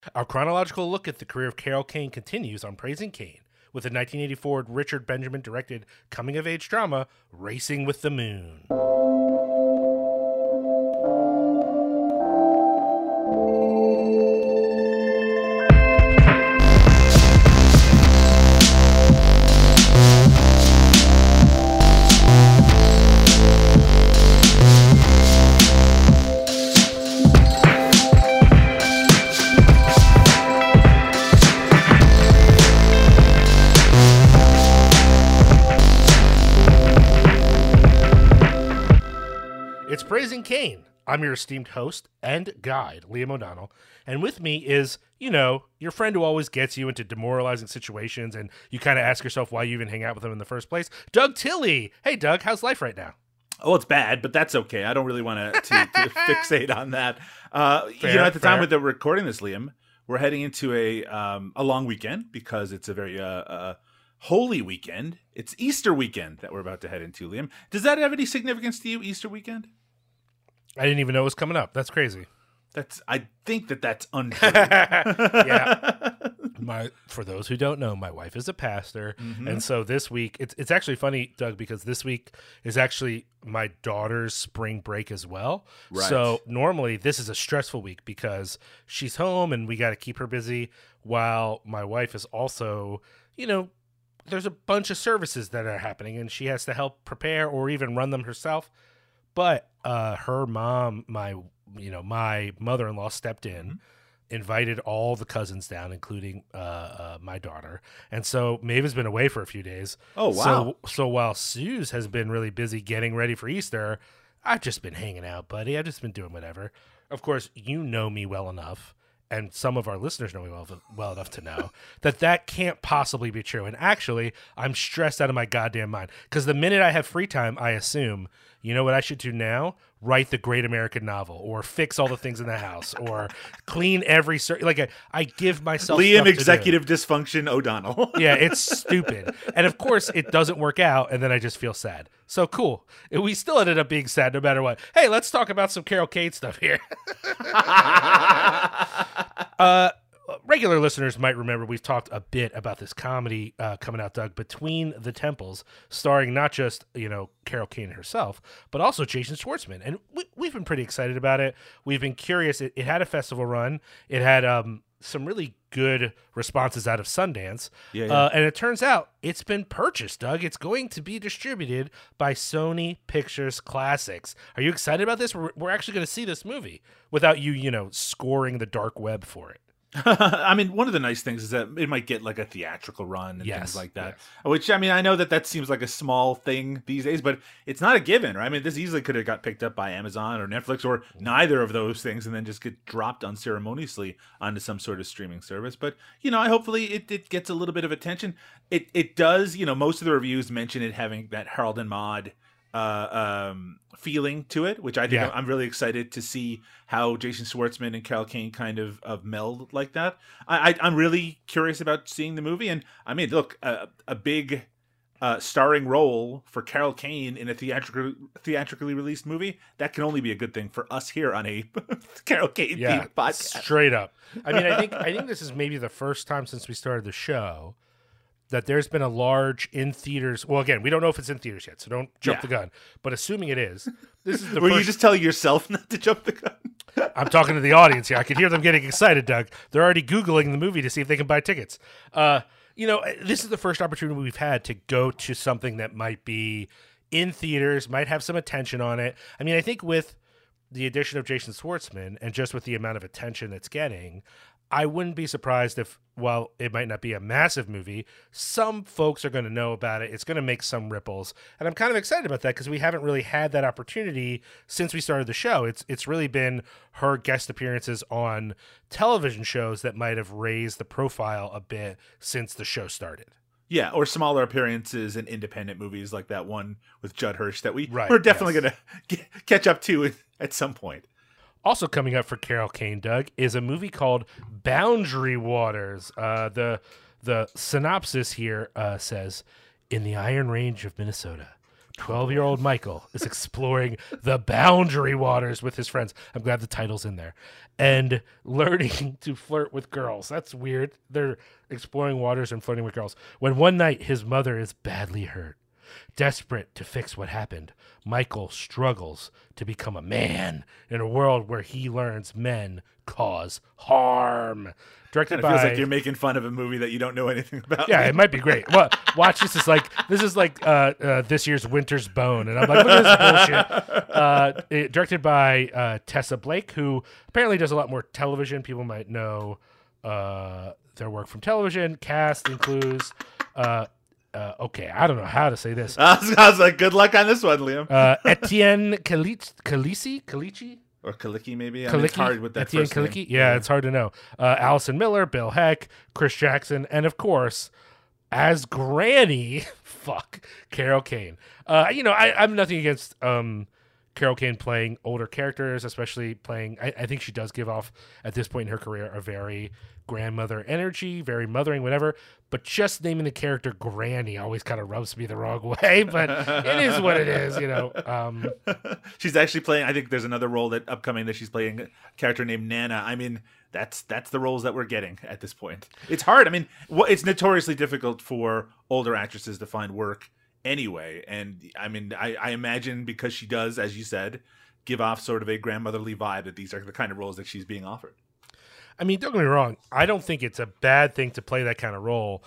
Our chronological look at the career of Carol Kane continues on Praising Kane with the 1984 Richard Benjamin directed coming-of-age drama Racing with the Moon. It's Praising Kane. I'm your esteemed host and guide, Liam O'Donnell. And with me is, your friend who always gets you into demoralizing situations and you kind of ask yourself why you even hang out with him in the first place, Doug Tilley. Hey, Doug, how's life right now? Oh, it's bad, but that's okay. I don't really want to fixate on that. Fair, at the time fair. that we're recording this, Liam, we're heading into a long weekend because it's a very holy weekend. It's Easter weekend that we're about to head into, Liam. Does that have any significance to you, Easter weekend? I didn't even know it was coming up. That's crazy. I think that's untrue. Yeah. For those who don't know, my wife is a pastor. Mm-hmm. And so this week, it's actually funny, Doug, because this week is actually my daughter's spring break as well. Right. So normally this is a stressful week because she's home and we got to keep her busy while my wife is also, there's a bunch of services that are happening and she has to help prepare or even run them herself. But her mom, my mother-in-law stepped in, invited all the cousins down, including my daughter. And so Maeve has been away for a few days. Oh, wow. So while Suze has been really busy getting ready for Easter, I've just been hanging out, buddy. I've just been doing whatever. Of course, you know me well enough, and some of our listeners know me well enough to know that can't possibly be true. And actually, I'm stressed out of my goddamn mind because the minute I have free time, I assume, you know what I should do now? Write the great American novel or fix all the things in the house or clean every I give myself Liam, stuff to do. executive dysfunction, O'Donnell. Yeah, it's stupid. And of course, it doesn't work out, and then I just feel sad. So cool. We still ended up being sad no matter what. Hey, let's talk about some Carol Kane stuff here. Regular listeners might remember we've talked a bit about this comedy coming out, Doug, Between the Temples, starring not just, Carol Kane herself, but also Jason Schwartzman. And we've been pretty excited about it. We've been curious. It had a festival run. It had some really good responses out of Sundance. Yeah. And it turns out it's been purchased, Doug. It's going to be distributed by Sony Pictures Classics. Are you excited about this? We're actually going to see this movie without you, scoring the dark web for it. I mean, one of the nice things is that it might get like a theatrical run and things like that. Yes. Which, I mean, I know that seems like a small thing these days, but it's not a given, right? I mean, this easily could have got picked up by Amazon or Netflix or neither of those things and then just get dropped unceremoniously onto some sort of streaming service. But, hopefully it gets a little bit of attention. It does, most of the reviews mention it having that Harold and Maude feeling to it, which I think I'm really excited to see how Jason Schwartzman and Carol Kane kind of meld like that. I'm really curious about seeing the movie, and I mean, look, a big starring role for Carol Kane in a theatrically released movie, that can only be a good thing for us here on a Carol Kane themed podcast. Straight up. I mean, I think this is maybe the first time since we started the show that there's been a large in theaters. Well, again, we don't know if it's in theaters yet, so don't jump the gun. But assuming it is, this is the Were first. you just telling yourself not to jump the gun? I'm talking to the audience here. I can hear them getting excited, Doug. They're already Googling the movie to see if they can buy tickets. This is the first opportunity we've had to go to something that might be in theaters, might have some attention on it. I mean, I think with the addition of Jason Schwartzman and just with the amount of attention it's getting, I wouldn't be surprised if, while it might not be a massive movie, some folks are going to know about it. It's going to make some ripples. And I'm kind of excited about that because we haven't really had that opportunity since we started the show. It's really been her guest appearances on television shows that might have raised the profile a bit since the show started. Yeah, or smaller appearances in independent movies like that one with Judd Hirsch that we're Right, definitely going to catch up to at some point. Also coming up for Carol Kane, Doug, is a movie called Boundary Waters. The synopsis here says, in the Iron Range of Minnesota, 12-year-old Michael is exploring the boundary waters with his friends. I'm glad the title's in there. And learning to flirt with girls. That's weird. They're exploring waters and flirting with girls. When one night his mother is badly hurt. Desperate to fix what happened, Michael struggles to become a man in a world where he learns men cause harm. Directed It by, feels like you're making fun of a movie that you don't know anything about. yeah, it might be great. Well, watch this is like this year's Winter's Bone, and I'm like, look at this bullshit. Directed by Tessa Blake, who apparently does a lot more television. People might know their work from television. Cast includes. Okay, I don't know how to say this. I was like, good luck on this one, Liam. Etienne Kalichi? Or Kalicki, maybe? I mean, it's hard with that Etienne first Kalicki? name. Yeah, it's hard to know. Allison Miller, Bill Heck, Chris Jackson, and of course, as Granny, Carol Kane. I'm nothing against Carol Kane playing older characters, especially playing. I think she does give off, at this point in her career, a very grandmother energy, very mothering, whatever. But just naming the character Granny always kind of rubs me the wrong way. But it is what it is, She's actually playing. I think there's another role that upcoming that she's playing, a character named Nana. I mean, that's the roles that we're getting at this point. It's hard. I mean, it's notoriously difficult for older actresses to find work anyway. And I mean, I imagine because she does, as you said, give off sort of a grandmotherly vibe, that these are the kind of roles that she's being offered. I mean, don't get me wrong. I don't think it's a bad thing to play that kind of role.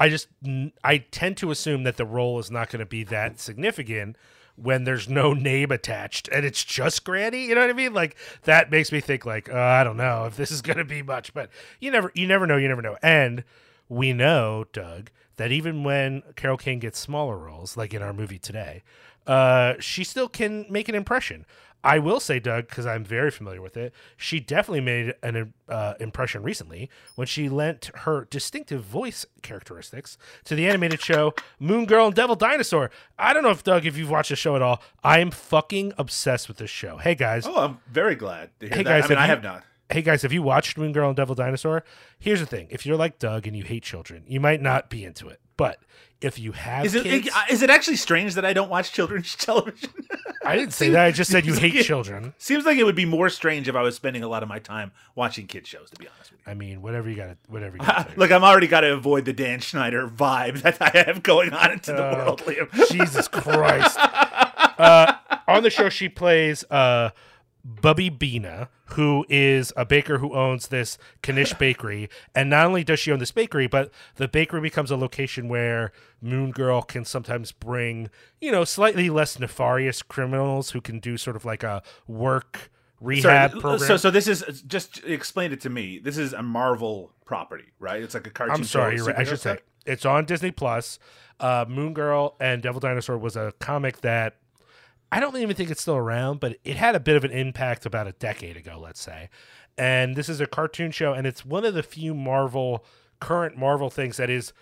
I tend to assume that the role is not going to be that significant when there's no name attached and it's just Granny. You know what I mean? Like, that makes me think like, I don't know if this is going to be much, but you never know. And we know, Doug, that even when Carol Kane gets smaller roles, like in our movie today, she still can make an impression. I will say, Doug, because I'm very familiar with it, she definitely made an impression recently when she lent her distinctive voice characteristics to the animated show Moon Girl and Devil Dinosaur. I don't know if you've watched the show at all. I am fucking obsessed with this show. Hey, guys. Oh, I'm very glad to hear Hey, that. guys, I have not. Hey, guys, have you watched Moon Girl and Devil Dinosaur? Here's the thing. If you're like Doug and you hate children, you might not be into it. But if you have Is kids... it actually strange that I don't watch children's television? I didn't say that. I just said you hate children. Seems like it would be more strange if I was spending a lot of my time watching kid shows, to be honest with you. I mean, whatever you got to Look, I'm already got to avoid the Dan Schneider vibe that I have going on into the world, Liam. Jesus Christ. On the show, she plays Bubby Bina, who is a baker who owns this Knish bakery. And not only does she own this bakery, but the bakery becomes a location where Moon Girl can sometimes bring, slightly less nefarious criminals who can do sort of like a work rehab program. So this is, just explain it to me. This is a Marvel property, right? It's like a cartoon. I'm sorry, show, you're right. I should say it's on Disney Plus. Moon Girl and Devil Dinosaur was a comic that I don't even think it's still around, but it had a bit of an impact about a decade ago, let's say. And this is a cartoon show, and it's one of the few current Marvel things that is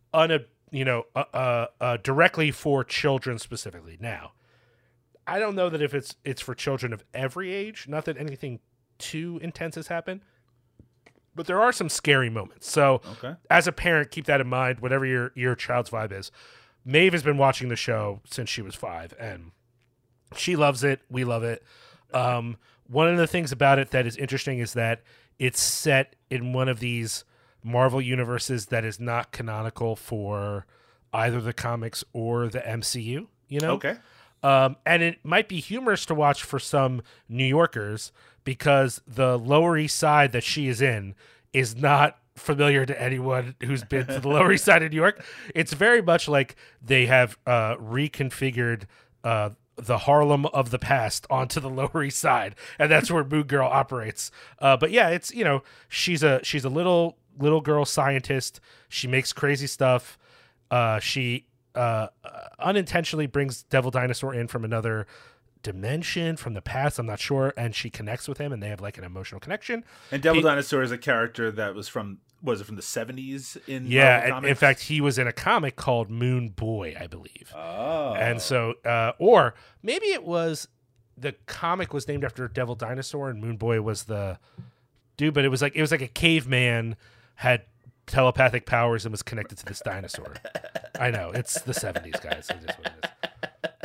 directly for children specifically. Now, I don't know that if it's for children of every age. Not that anything too intense has happened, but there are some scary moments. So, As a parent, keep that in mind. Whatever your child's vibe is. Maeve has been watching the show since she was 5, and she loves it. We love it. One of the things about it that is interesting is that it's set in one of these Marvel universes that is not canonical for either the comics or the MCU. Okay. And it might be humorous to watch for some New Yorkers because the Lower East Side that she is in is not familiar to anyone who's been to the Lower East Side of New York. It's very much like they have reconfigured the Harlem of the past onto the Lower East Side, and that's where Moon Girl operates. But yeah, it's she's a little girl scientist. She makes crazy stuff. She unintentionally brings Devil Dinosaur in from another dimension, from the past, I'm not sure, and she connects with him, and they have like an emotional connection. And Devil Dinosaur is a character that was from the 70s in yeah, Marvel Comics? In fact, he was in a comic called Moon Boy, I believe. Oh. And so, or maybe it was the comic was named after Devil Dinosaur, and Moon Boy was the dude, but it was like a caveman had telepathic powers and was connected to this dinosaur. I know, it's the 70s, guys. It is what it is.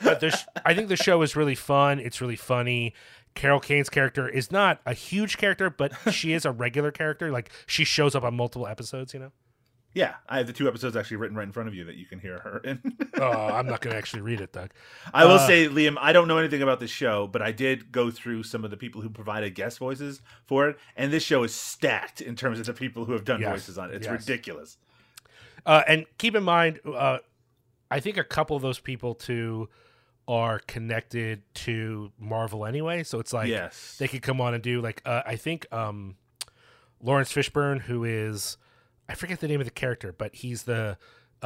But I think the show is really fun. It's really funny. Carol Kane's character is not a huge character, but she is a regular character. Like, she shows up on multiple episodes, you know? Yeah, I have the 2 episodes actually written right in front of you that you can hear her in. Oh, I'm not going to actually read it, Doug. I will say, Liam, I don't know anything about this show, but I did go through some of the people who provided guest voices for it, and this show is stacked in terms of the people who have done voices on it. It's ridiculous. And keep in mind, I think a couple of those people, too, are connected to Marvel anyway, so it's like they could come on and do, like, I think Lawrence Fishburne, who is... I forget the name of the character, but he's the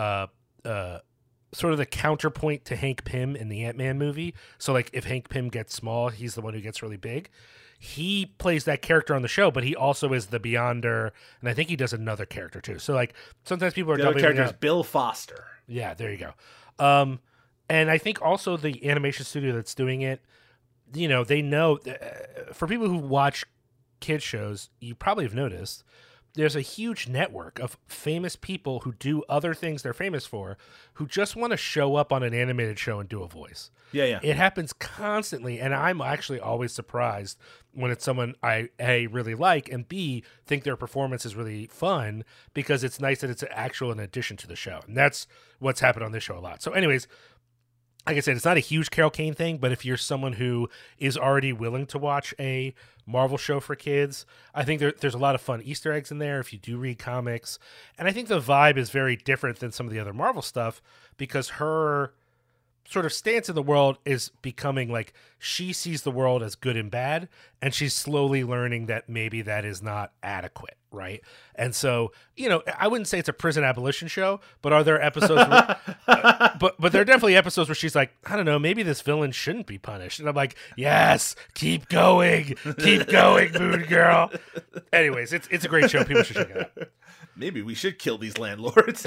sort of the counterpoint to Hank Pym in the Ant-Man movie. So, like, if Hank Pym gets small, he's the one who gets really big. He plays that character on the show, but he also is the Beyonder, and I think he does another character too. So, like, sometimes people are the other character is Bill Foster. Yeah, there you go. And I think also the animation studio that's doing it, you know, they know for people who watch kids shows, you probably have noticed. There's a huge network of famous people who do other things they're famous for, who just want to show up on an animated show and do a voice. Yeah. It happens constantly, and I'm actually always surprised when it's someone I, A, really like, and B, think their performance is really fun, because it's nice that it's an addition to the show. And that's what's happened on this show a lot. So anyways, like I said, it's not a huge Carol Kane thing, but if you're someone who is already willing to watch a Marvel show for kids, I think there's a lot of fun Easter eggs in there if you do read comics. And I think the vibe is very different than some of the other Marvel stuff, because her sort of stance in the world is becoming like, she sees the world as good and bad, and she's slowly learning that maybe that is not adequate, right? And so, you know, I wouldn't say it's a prison abolition show, but are there episodes where, but there are definitely episodes where she's like, I don't know, maybe this villain shouldn't be punished. And I'm like, yes, keep going, Moon Girl. Anyways, it's a great show. People should check it out. Maybe we should kill these landlords.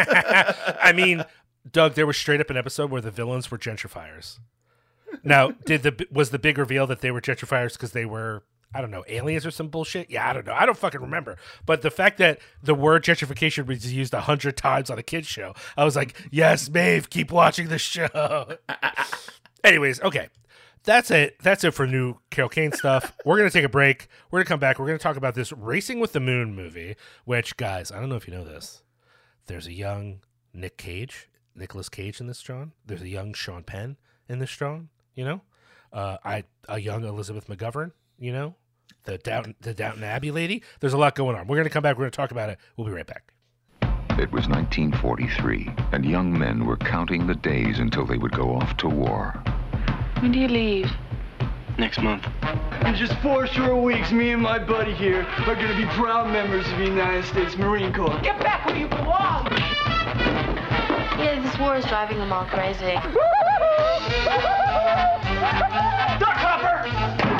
I mean, Doug, there was straight up an episode where the villains were gentrifiers. Now, was the big reveal that they were gentrifiers because they were, I don't know, aliens or some bullshit? Yeah, I don't know. I don't fucking remember. But the fact that the word gentrification was used 100 times on a kid's show, I was like, yes, Maeve, keep watching the show. Anyways, okay. That's it. That's it for new Carol Kane stuff. We're going to take a break. We're going to come back. We're going to talk about this Racing with the Moon movie, which, guys, I don't know if you know this. There's a young Nicolas Cage in this, John. There's a young Sean Penn in this, John. You know, a young Elizabeth McGovern. You know, the Downton Abbey lady. There's a lot going on. We're going to come back. We're going to talk about it. We'll be right back. It was 1943, and young men were counting the days until they would go off to war. When do you leave? Next month. In just 4 short weeks, me and my buddy here are going to be proud members of the United States Marine Corps. Get back where you belong! Yeah, this war is driving them all crazy. Duck Hopper!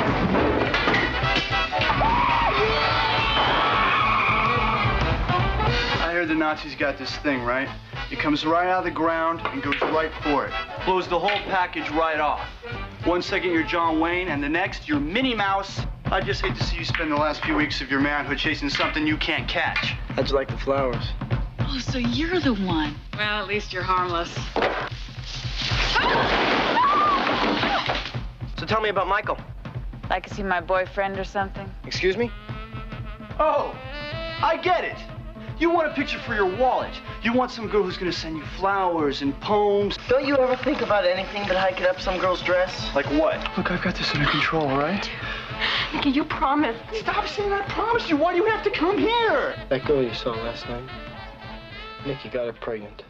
I heard the Nazis got this thing, right? It comes right out of the ground and goes right for it. Blows the whole package right off. 1 second you're John Wayne, and the next you're Minnie Mouse. I just hate to see you spend the last few weeks of your manhood chasing something you can't catch. How'd you like the flowers? Oh, so you're the one. Well, at least you're harmless. So tell me about Michael. Like, is he my boyfriend or something? Excuse me? Oh, I get it. You want a picture for your wallet. You want some girl who's gonna send you flowers and poems. Don't you ever think about anything but hiking up some girl's dress? Like what? Look, I've got this under control, all right? Nikki, you promised. Stop saying I promised you. Why do you have to come here? That girl you saw last night, Nikki got her pregnant.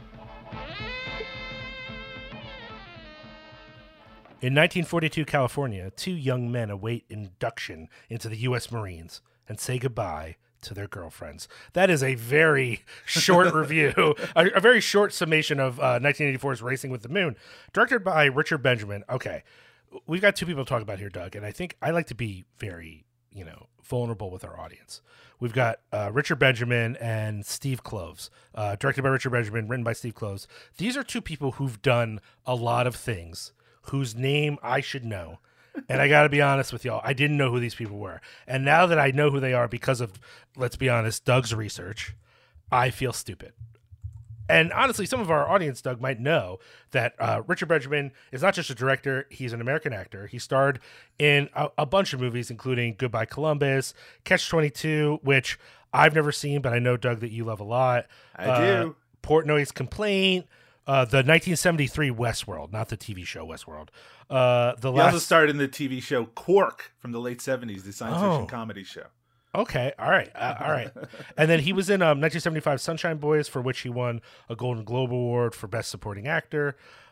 In 1942 California, 2 young men await induction into the U.S. Marines and say goodbye to their girlfriends. That is a very short review, a very short summation of 1984's Racing with the Moon, directed by Richard Benjamin. Okay, we've got 2 people to talk about here, Doug, and I think I like to be very, vulnerable with our audience. We've got Richard Benjamin and Steve Kloves, directed by Richard Benjamin, written by Steve Kloves. These are 2 people who've done a lot of things whose name I should know. And I got to be honest with y'all, I didn't know who these people were. And now that I know who they are because of, let's be honest, Doug's research, I feel stupid. And honestly, some of our audience, Doug, might know that Richard Benjamin is not just a director, he's an American actor. He starred in a bunch of movies, including Goodbye Columbus, Catch-22, which I've never seen, but I know, Doug, that you love a lot. I do. Portnoy's Complaint, the 1973 Westworld, not the TV show Westworld. He also starred in the TV show Quark from the late 70s, the science fiction comedy show. Okay, all right. And then he was in 1975 Sunshine Boys, for which he won a Golden Globe Award for Best Supporting Actor.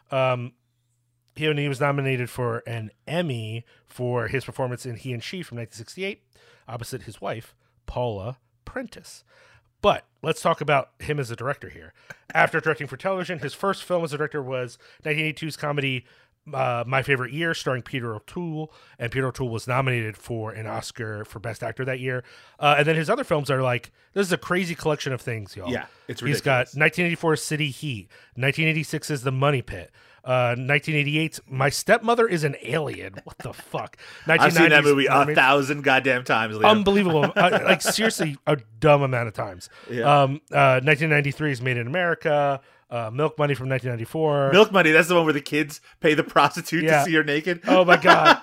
He was nominated for an Emmy for his performance in He and She from 1968, opposite his wife, Paula Prentice. But let's talk about him as a director here. After directing for television, his first film as a director was 1982's comedy My Favorite Year, starring Peter O'Toole, and Peter O'Toole was nominated for an Oscar for Best Actor that year. And then his other films are like, this is a crazy collection of things, y'all. Yeah, it's ridiculous. He's got 1984's City Heat, 1986's The Money Pit, 1988's My Stepmother is an Alien. What the fuck? I've seen that movie 1,000 goddamn times, Liam. Unbelievable. Like, seriously, a dumb amount of times. Yeah. 1993's Made in America. Milk Money from 1994. Milk Money, that's the one where the kids pay the prostitute to see her naked. Oh my god.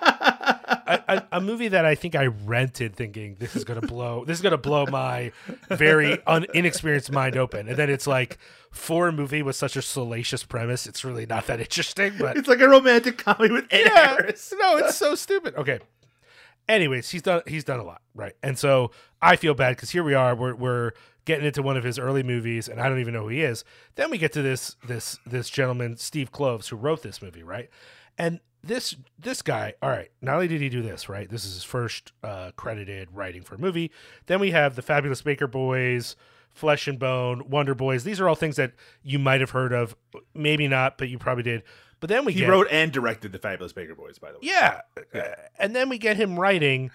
A movie that I think I rented thinking this is gonna blow my very inexperienced mind open. And then it's like, for a movie with such a salacious premise, it's really not that interesting. But it's like a romantic comedy with Ed Harris. No, it's so stupid. Okay. Anyways, he's done a lot, right? And so I feel bad because here we are, we're getting into one of his early movies, and I don't even know who he is. Then we get to this gentleman, Steve Kloves, who wrote this movie, right? And this guy, all right, not only did he do this, right? This is his first credited writing for a movie. Then we have The Fabulous Baker Boys, Flesh and Bone, Wonder Boys. These are all things that you might have heard of, maybe not, but you probably did. But then he wrote and directed The Fabulous Baker Boys, by the way. Yeah. And then we get him writing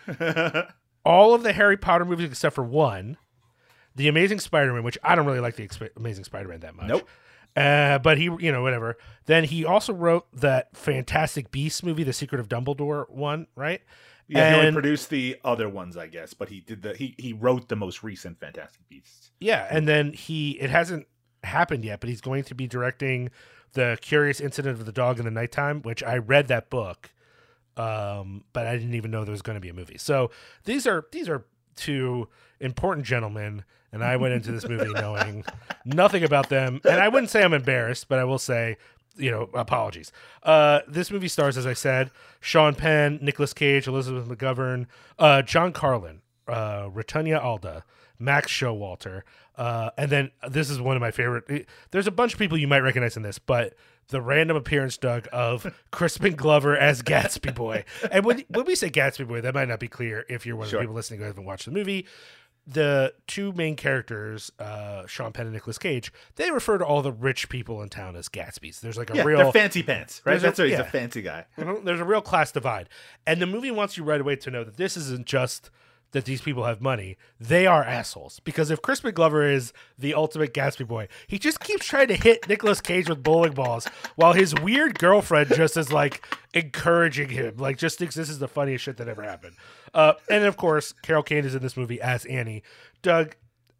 all of the Harry Potter movies except for one, The Amazing Spider-Man, which I don't really like the Amazing Spider-Man that much. Nope. But he, whatever. Then he also wrote that Fantastic Beasts movie, The Secret of Dumbledore one, right? Yeah, he only produced the other ones, I guess, but he wrote the most recent Fantastic Beasts. Yeah, and then it hasn't happened yet, but he's going to be directing The Curious Incident of the Dog in the Nighttime, which I read that book, but I didn't even know there was going to be a movie. So these are two important gentlemen, and I went into this movie knowing nothing about them. And I wouldn't say I'm embarrassed, but I will say, apologies. This movie stars, as I said, Sean Penn, Nicolas Cage, Elizabeth McGovern, John Carlin, Ratunya Alda, Max Showalter, and then this is one of my favorite. There's a bunch of people you might recognize in this, but the random appearance, Doug, of Crispin Glover as Gatsby Boy. And when we say Gatsby Boy, that might not be clear if you're one of the people listening who haven't watched the movie. The two main characters, Sean Penn and Nicolas Cage, they refer to all the rich people in town as Gatsbys. There's like they're fancy pants, right? That's why he's a fancy guy. There's a real class divide. And the movie wants you right away to know that this isn't just that these people have money. They are assholes. Because if Crispin Glover is the ultimate Gatsby Boy, he just keeps trying to hit Nicolas Cage with bowling balls while his weird girlfriend just is like encouraging him, like just thinks this is the funniest shit that ever happened. And of course, Carol Kane is in this movie as Annie. Doug,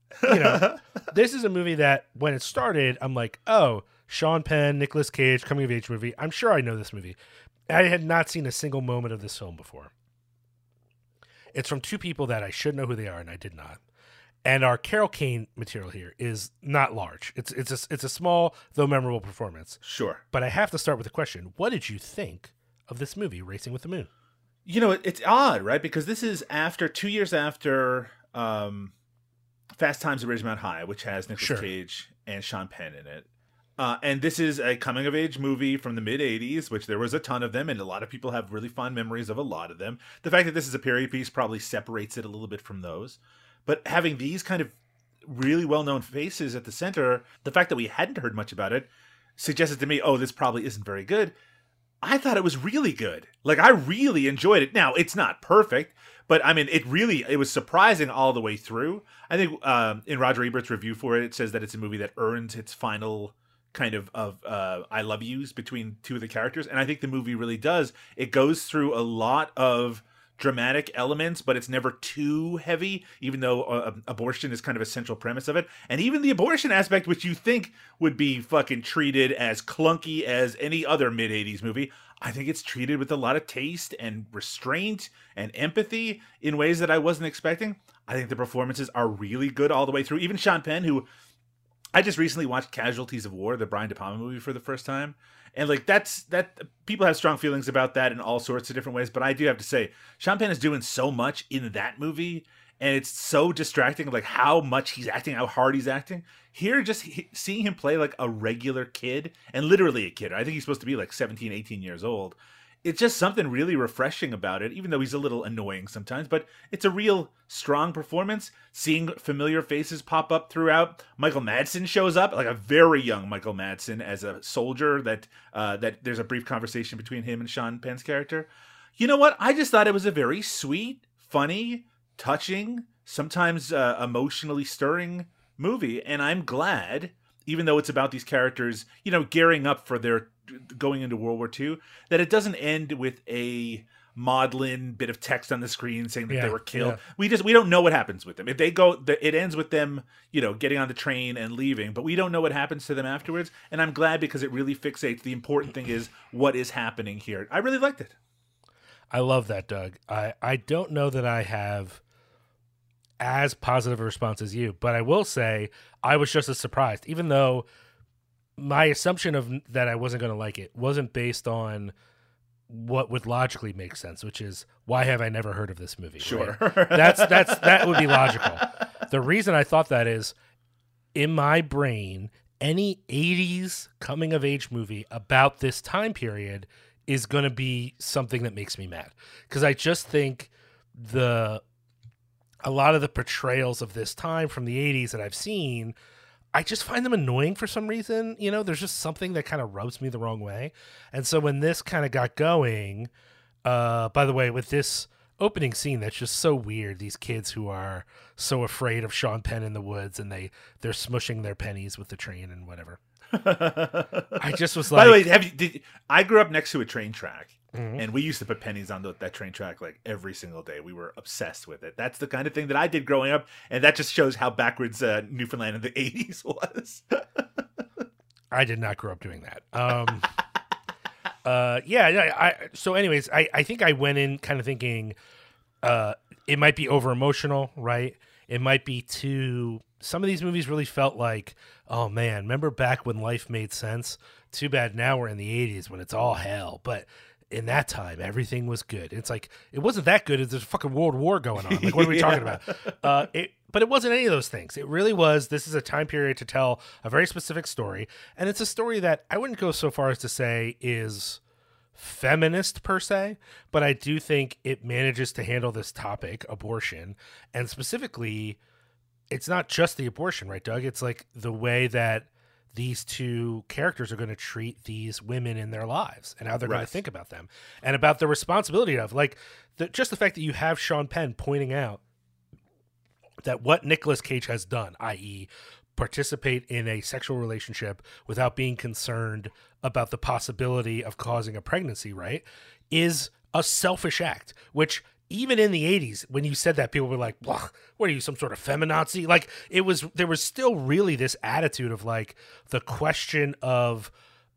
this is a movie that when it started, I'm like, oh, Sean Penn, Nicolas Cage, coming of age movie. I'm sure I know this movie. I had not seen a single moment of this film before. It's from two people that I should know who they are, and I did not. And our Carol Kane material here is not large. It's a small, though memorable performance. Sure. But I have to start with a question. What did you think of this movie, Racing with the Moon? It's odd, right? Because this is 2 years after Fast Times at Ridgemont High, which has Nicolas Cage and Sean Penn in it. And this is a coming-of-age movie from the mid-'80s, which there was a ton of them, and a lot of people have really fond memories of a lot of them. The fact that this is a period piece probably separates it a little bit from those. But having these kind of really well-known faces at the center, the fact that we hadn't heard much about it suggested to me, oh, this probably isn't very good. I thought it was really good. Like, I really enjoyed it. Now, it's not perfect, but I mean, it was surprising all the way through. I think in Roger Ebert's review for it, it says that it's a movie that earns its final kind of I love yous between two of the characters, and I think the movie really does. It goes through a lot of dramatic elements, but it's never too heavy, even though abortion is kind of a central premise of it. And even the abortion aspect, which you think would be fucking treated as clunky as any other mid-'80s movie, I think it's treated with a lot of taste and restraint and empathy in ways that I wasn't expecting. I think the performances are really good all the way through. Even Sean Penn, who I just recently watched Casualties of War, the Brian De Palma movie, for the first time. And like that people have strong feelings about that in all sorts of different ways, but I do have to say Sean Penn is doing so much in that movie, and it's so distracting, like how much he's acting, how hard he's acting. Here, just seeing him play like a regular kid, and literally a kid. I think he's supposed to be like 17, 18 years old. It's just something really refreshing about it, even though he's a little annoying sometimes, but it's a real strong performance. Seeing familiar faces pop up throughout. Michael Madsen shows up, like a very young Michael Madsen, as a soldier that there's a brief conversation between him and Sean Penn's character. You know what? I just thought it was a very sweet, funny, touching, sometimes emotionally stirring movie, and I'm glad, even though it's about these characters, gearing up for their going into World War II, that it doesn't end with a maudlin bit of text on the screen saying that they were killed. We don't know what happens with them. If they go, it ends with them, getting on the train and leaving, but we don't know what happens to them afterwards. And I'm glad, because it really fixates. The important thing is what is happening here. I really liked it. I love that, Doug. I don't know that I have as positive a response as you, but I will say I was just as surprised, even though my assumption of that I wasn't going to like it wasn't based on what would logically make sense, which is, why have I never heard of this movie? Sure. Right? That would be logical. The reason I thought that is, in my brain, any 80s coming of age movie about this time period is going to be something that makes me mad. Because I just think a lot of the portrayals of this time from the 80s that I've seen, I just find them annoying for some reason. There's just something that kind of rubs me the wrong way. And so when this kind of got going, by the way, with this opening scene that's just so weird, these kids who are so afraid of Sean Penn in the woods, and they're smushing their pennies with the train and whatever. I just was like... By the way, I grew up next to a train track. Mm-hmm. And we used to put pennies on that train track like every single day. We were obsessed with it. That's the kind of thing that I did growing up, and that just shows how backwards Newfoundland in the 80s was. I did not grow up doing that. So anyways, I think I went in kind of thinking it might be over emotional, right? It might be too... Some of these movies really felt like, oh man, remember back when life made sense? Too bad now we're in the 80s when it's all hell. But in that time, everything was good. It's like, it wasn't that good. There's a fucking World War going on. Like, what are we talking about? But it wasn't any of those things. It really was, this is a time period to tell a very specific story. And it's a story that I wouldn't go so far as to say is feminist per se, but I do think it manages to handle this topic, abortion. And specifically, it's not just the abortion, right, Doug? It's like the way that these two characters are going to treat these women in their lives and how they're going to think about them and about the responsibility of, like, just the fact that you have Sean Penn pointing out that what Nicolas Cage has done, i.e. participate in a sexual relationship without being concerned about the possibility of causing a pregnancy, right, is a selfish act, which even in the 80s, when you said that, people were like, what are you, some sort of feminazi? Like, there was still really this attitude of, like, the question of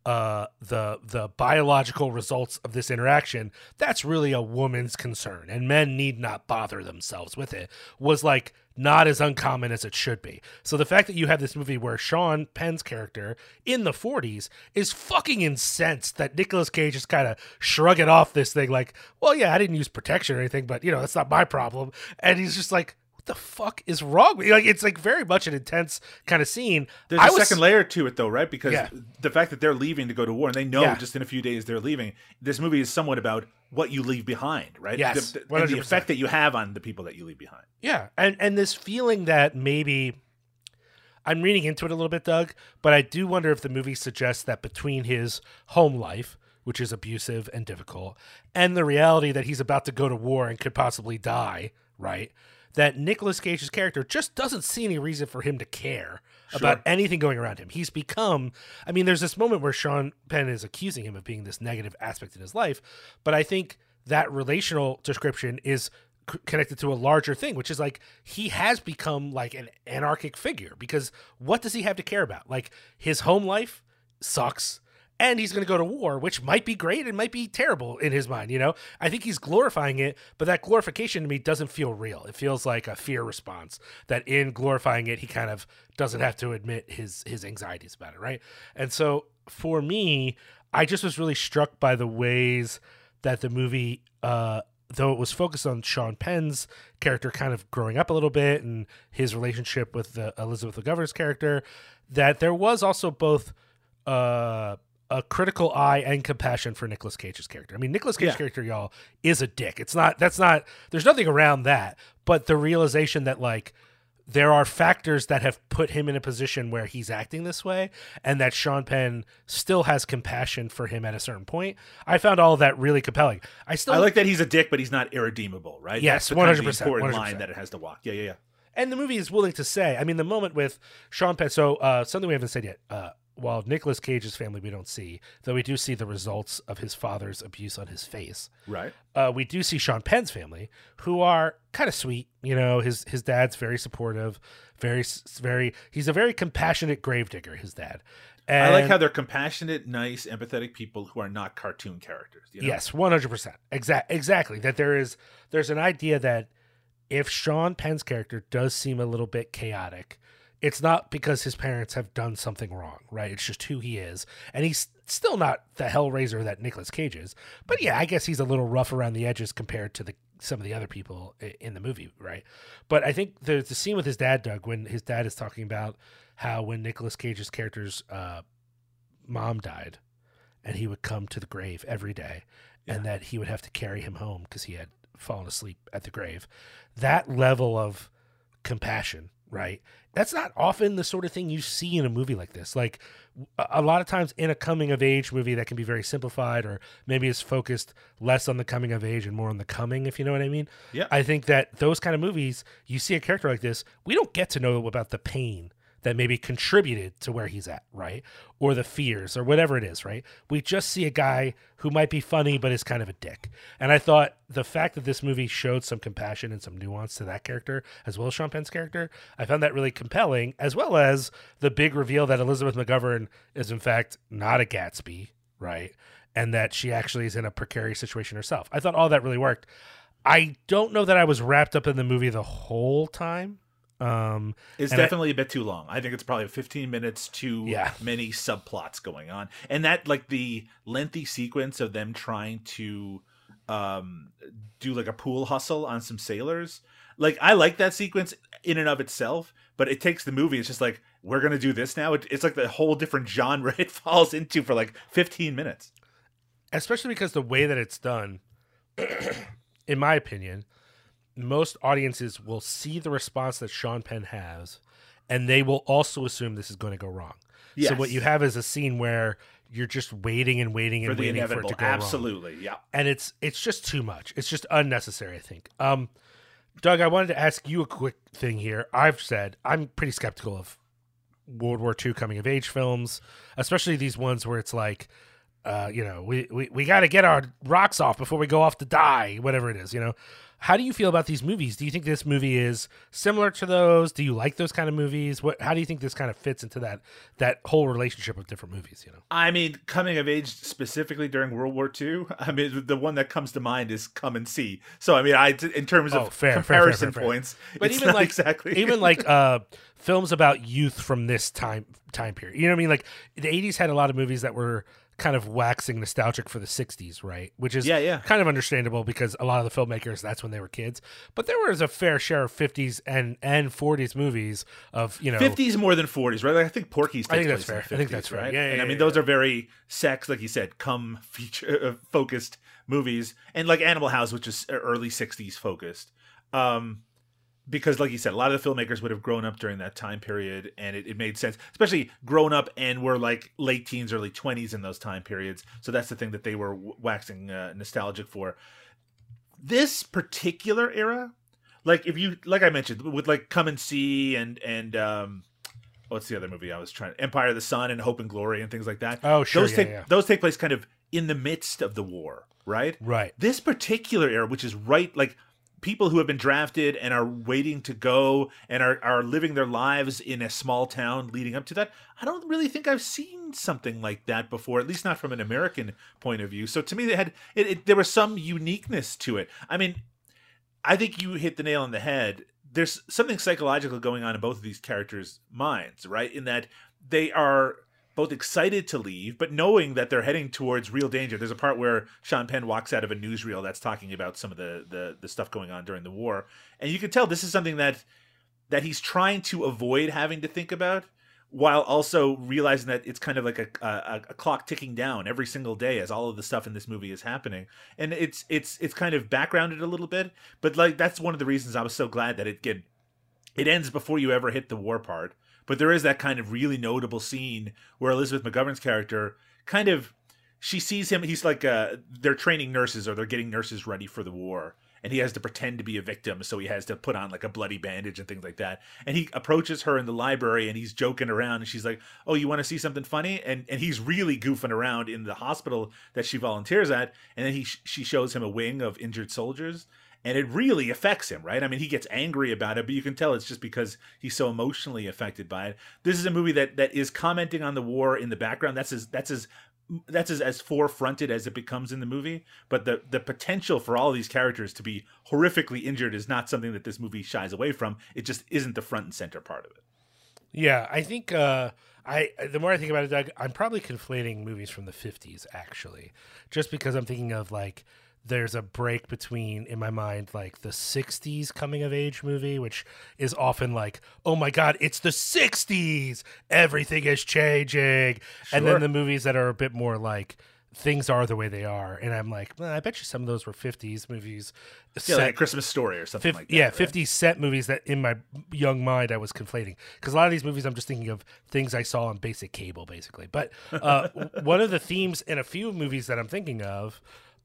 the biological results of this interaction, that's really a woman's concern, and men need not bother themselves with it, was, like, not as uncommon as it should be. So the fact that you have this movie where Sean Penn's character in the 40s is fucking incensed that Nicolas Cage is kind of shrugging off this thing like, well, yeah, I didn't use protection or anything, but, that's not my problem. And he's just like, what the fuck is wrong with you? Like, it's like very much an intense kind of scene. There's a second layer to it, though, right? Because the fact that they're leaving to go to war, and they know just in a few days they're leaving, this movie is somewhat about what you leave behind, right? Yes, and the effect that you have on the people that you leave behind. Yeah, and this feeling that maybe... I'm reading into it a little bit, Doug, but I do wonder if the movie suggests that between his home life, which is abusive and difficult, and the reality that he's about to go to war and could possibly die, right, that Nicolas Cage's character just doesn't see any reason for him to care about anything going around him. He's become... I mean, there's this moment where Sean Penn is accusing him of being this negative aspect in his life, but I think that relational description is connected to a larger thing, which is like he has become like an anarchic figure, because what does he have to care about? Like, his home life sucks, and he's going to go to war, which might be great and might be terrible in his mind. I think he's glorifying it, but that glorification to me doesn't feel real. It feels like a fear response, that in glorifying it, he kind of doesn't have to admit his anxieties about it, right? And so for me, I just was really struck by the ways that the movie, though it was focused on Sean Penn's character kind of growing up a little bit and his relationship with Elizabeth McGovern's character, that there was also both a critical eye and compassion for Nicolas Cage's character. I mean, Nicolas Cage's character, y'all, is a dick. There's nothing around that, but the realization that, like, there are factors that have put him in a position where he's acting this way, and that Sean Penn still has compassion for him at a certain point. I found all of that really compelling. I like that he's a dick, but he's not irredeemable, right? Yes, That's 100%. Kind of the important 100%. line that it has to walk. Yeah. And the movie is willing to say, I mean, the moment with Sean Penn, so something we haven't said yet, while Nicolas Cage's family we don't see, though we do see the results of his father's abuse on his face. Right. We do see Sean Penn's family, who are kind of sweet. His dad's very supportive, he's a very compassionate gravedigger, his dad. And I like how they're compassionate, nice, empathetic people who are not cartoon characters. Yes, 100%. Exactly. That there's an idea that if Sean Penn's character does seem a little bit chaotic, it's not because his parents have done something wrong, right? It's just who he is. And he's still not the hellraiser that Nicolas Cage is. But yeah, I guess he's a little rough around the edges compared to some of the other people in the movie, right? But I think there's the scene with his dad, Doug, when his dad is talking about how when Nicolas Cage's character's mom died, and he would come to the grave every day, and that he would have to carry him home because he had fallen asleep at the grave. That level of compassion, right? That's not often the sort of thing you see in a movie like this. Like, a lot of times in a coming of age movie that can be very simplified, or maybe it's focused less on the coming of age and more on the coming, if you know what I mean. Yeah. I think that those kind of movies, you see a character like this, we don't get to know about the pain that maybe contributed to where he's at, right? Or the fears, or whatever it is, right? We just see a guy who might be funny, but is kind of a dick. And I thought the fact that this movie showed some compassion and some nuance to that character, as well as Sean Penn's character, I found that really compelling, as well as the big reveal that Elizabeth McGovern is, in fact, not a Gatsby, right? And that she actually is in a precarious situation herself. I thought all that really worked. I don't know that I was wrapped up in the movie the whole time. It's definitely a bit too long. I think it's probably 15 minutes too many subplots going on. And that, like, the lengthy sequence of them trying to do like a pool hustle on some sailors. Like, I like that sequence in and of itself, but it takes the movie. It's just like, we're going to do this now. It's like the whole different genre it falls into for like 15 minutes. Especially because the way that it's done, in my opinion, most audiences will see the response that Sean Penn has, and they will also assume this is going to go wrong. Yes. So what you have is a scene where you're just waiting and waiting and waiting for it to go wrong. Absolutely, yeah. And it's just too much. It's just unnecessary, I think. Doug, I wanted to ask you a quick thing here. I've said I'm pretty skeptical of World War II coming of age films, especially these ones where it's like, we got to get our rocks off before we go off to die, whatever it is, How do you feel about these movies? Do you think this movie is similar to those? Do you like those kind of movies? How do you think this kind of fits into that whole relationship of different movies? I mean, coming of age specifically during World War II. I mean, the one that comes to mind is Come and See. So I mean, in terms of comparison points, but it's even not like exactly even like films about youth from this time period. You know what I mean? Like the 80s had a lot of movies that were kind of waxing nostalgic for the 60s, right? Which is kind of understandable because a lot of the filmmakers, that's when they were kids. But there was a fair share of 50s and 40s movies of, 50s more than 40s, right? Like, I think Porky's takes I think that's place fair. in the 50s, I think that's right? right. Yeah, and I mean, those are very sex, like you said, feature focused movies, and like Animal House, which is early 60s focused. Because, like you said, a lot of the filmmakers would have grown up during that time period, and it made sense, especially grown up and were like late teens, early 20s in those time periods. So that's the thing that they were waxing nostalgic for. This particular era, like I mentioned, with like Come and See and what's the other movie I was trying? Empire of the Sun and Hope and Glory and things like that. Oh, sure. Those take place kind of in the midst of the war. right? Right. This particular era, which is right, like people who have been drafted and are waiting to go and are living their lives in a small town leading up to that. I don't really think I've seen something like that before, at least not from an American point of view. So to me, there was some uniqueness to it. I mean, I think you hit the nail on the head. There's something psychological going on in both of these characters' minds, right? In that they are both excited to leave, but knowing that they're heading towards real danger. There's a part where Sean Penn walks out of a newsreel that's talking about some of the stuff going on during the war. And you can tell this is something that he's trying to avoid having to think about, while also realizing that it's kind of like a clock ticking down every single day as all of the stuff in this movie is happening. And it's kind of backgrounded a little bit, but like that's one of the reasons I was so glad that it ends before you ever hit the war part. But there is that kind of really notable scene where Elizabeth McGovern's character she sees him. He's like, they're training nurses or they're getting nurses ready for the war. And he has to pretend to be a victim. So he has to put on like a bloody bandage and things like that. And he approaches her in the library and he's joking around. And she's like, oh, you want to see something funny? And he's really goofing around in the hospital that she volunteers at. And then she shows him a wing of injured soldiers. And it really affects him, right? I mean, he gets angry about it, but you can tell it's just because he's so emotionally affected by it. This is a movie that is commenting on the war in the background. That's as forefronted as it becomes in the movie. But the potential for all of these characters to be horrifically injured is not something that this movie shies away from. It just isn't the front and center part of it. Yeah, I think the more I think about it, Doug, I'm probably conflating movies from the 50s, actually, just because I'm thinking of like, there's a break between, in my mind, like the 60s coming of age movie, which is often like, oh my God, it's the 60s. Everything is changing. Sure. And then the movies that are a bit more like, things are the way they are. And I'm like, well, I bet you some of those were 50s movies. Yeah, like a Christmas Story or something like that. Yeah, right? 50s set movies that in my young mind I was conflating. Because a lot of these movies I'm just thinking of things I saw on basic cable, basically. But one of the themes in a few movies that I'm thinking of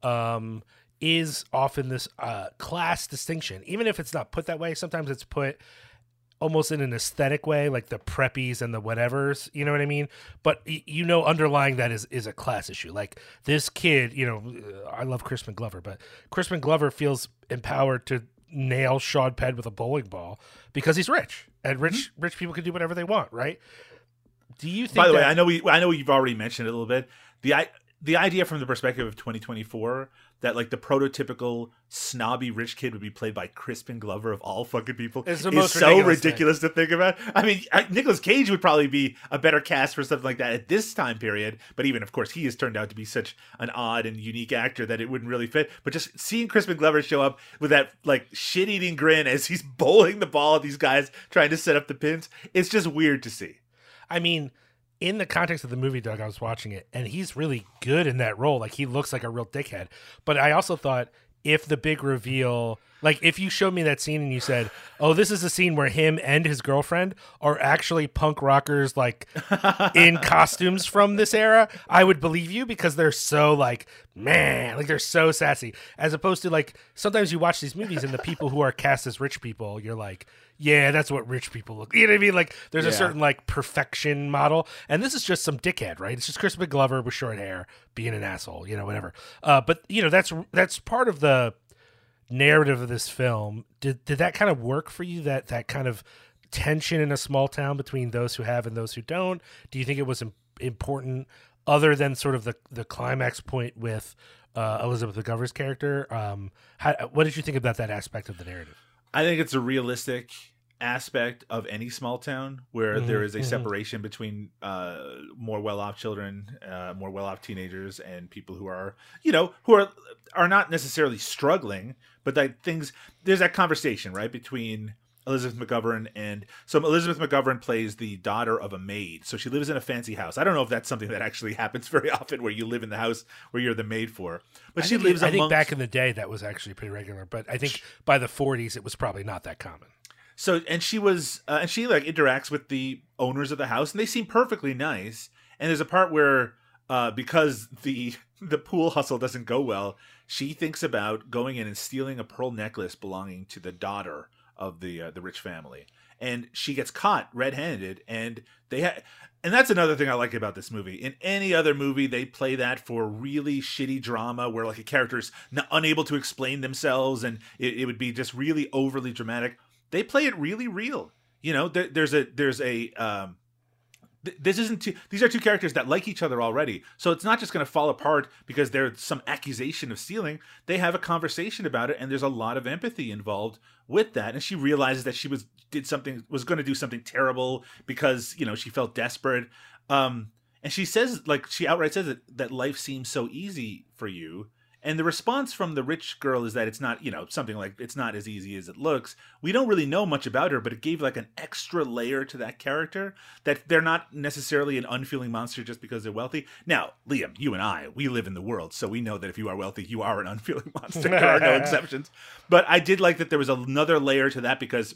is often this class distinction. Even if it's not put that way, sometimes it's put almost in an aesthetic way, like the preppies and the whatevers, you know what I mean? But underlying that is a class issue. Like this kid, I love Crispin Glover, but Crispin Glover feels empowered to nail Sean Penn with a bowling ball because he's rich, and rich people can do whatever they want, right? Do you think? By the way, I know you've already mentioned it a little bit. The idea from the perspective of 2024 that like the prototypical snobby rich kid would be played by Crispin Glover of all fucking people is so ridiculous to think about. I mean, Nicolas Cage would probably be a better cast for something like that at this time period. But even, of course, he has turned out to be such an odd and unique actor that it wouldn't really fit. But just seeing Crispin Glover show up with that like shit-eating grin as he's bowling the ball at these guys trying to set up the pins, it's just weird to see. I mean, in the context of the movie, Doug, I was watching it, and he's really good in that role. Like, he looks like a real dickhead. But I also thought, if the big reveal, like, if you showed me that scene and you said, oh, this is a scene where him and his girlfriend are actually punk rockers, like, in costumes from this era, I would believe you, because they're so, like, man, like, they're so sassy. As opposed to, like, sometimes you watch these movies and the people who are cast as rich people, you're like, yeah, that's what rich people look. You know what I mean? Like, there's a certain like perfection model, and this is just some dickhead, right? It's just Crispin Glover with short hair being an asshole, whatever. But that's part of the narrative of this film. Did that kind of work for you? That kind of tension in a small town between those who have and those who don't. Do you think it was important, other than sort of the climax point with Elizabeth McGovern's character? What did you think about that aspect of the narrative? I think it's a realistic aspect of any small town where there is a separation between more well-off children, more well-off teenagers, and people who are not necessarily struggling, but that there's that conversation, right, between Elizabeth McGovern so Elizabeth McGovern plays the daughter of a maid. So she lives in a fancy house. I don't know if that's something that actually happens very often, where you live in the house where you're the maid for. But I think back in the day that was actually pretty regular. But I think by the 40s it was probably not that common. So she like interacts with the owners of the house, and they seem perfectly nice. And there's a part where because the pool hustle doesn't go well, she thinks about going in and stealing a pearl necklace belonging to the daughter of the rich family. and she gets caught red-handed, and and that's another thing I like about this movie. In any other movie, they play that for really shitty drama where like a character's unable to explain themselves, and it would be just really overly dramatic. They play it really real. You know, there's a this isn't these are two characters that like each other already, so it's not just going to fall apart because there's some accusation of stealing. They have a conversation about it, and there's a lot of empathy involved with that, and she realizes that she was going to do something terrible because, you know, she felt desperate, and she says, like, she outright says that life seems so easy for you. And the response from the rich girl is that it's not, you know, something like, it's not as easy as it looks. We don't really know much about her, but it gave like an extra layer to that character, that they're not necessarily an unfeeling monster just because they're wealthy. Now, Liam, you and I, we live in the world, so we know that if you are wealthy, you are an unfeeling monster. There are no exceptions. But I did like that there was another layer to that, because